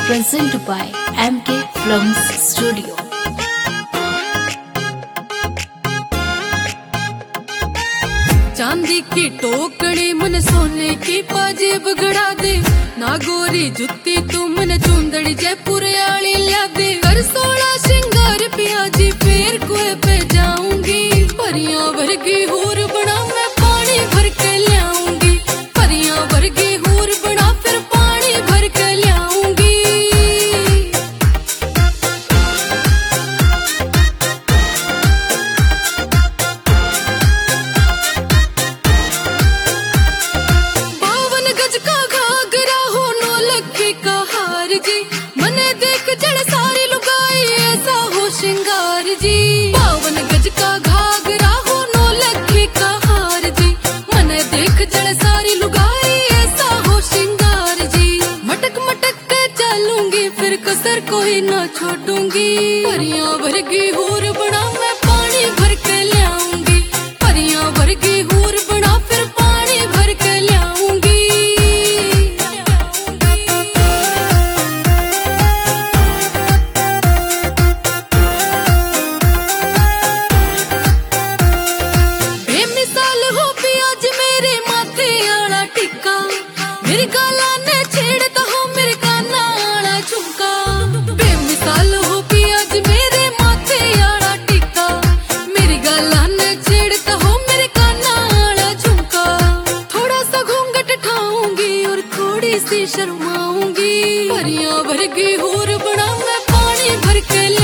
presented by MK Films Studio. चांदी की टोकरी मन सोने की पाजेब गड़ा दे, ना गोरी जुत्ती तू मन चुंदड़ी जयपुर आली ला दे। कर 16 श्रृंगार पियाजी फिर कुएं पे जाऊंगी, परियां वर्गी हूर बना मैं पानी भर के लाऊंगी। परियां वर्गी हूर बना फिर पानी भर के लाऊंगी। मने देख जड़ सारी लुगाई ऐसा हो श्रृंगार जी। 52 गज का घाघरा हो 9 लखी का हार जी। मने देख जड़ सारी लुगाई ऐसा हो श्रृंगार जी। मटक मटक के चलूंगी फिर कसर कोई ना छोड़ूंगी। परियां वर्गी हूर बना मैं पानी भर के लाऊंगी। परियां वर्गी हूर बना फिर पानी भर के लाऊंगी। मेरी गाला ने छेड़ता हो मेरे काना आला झुमका। बेमिसाल हो पियाज मेरे माथे आला टिक्का। मेरी गाला ने छेड़ता हो मेरे काना आला झुमका। थोड़ा सा घूंघट ठाऊंगी और थोड़ी सी शर्माऊंगी। परियां वर्गी हूर बना मैं पानी भर के